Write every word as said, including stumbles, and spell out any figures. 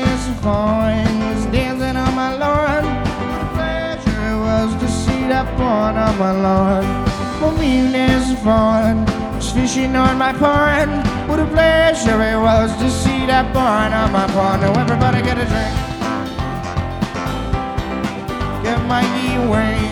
this fine was dancing on my lawn. What a pleasure it was to see that pond on my lawn. For me, this fun was fishing on my pond. What a pleasure it was to see that pond on my pond. Now everybody get a drink. Get Mikey Wayne.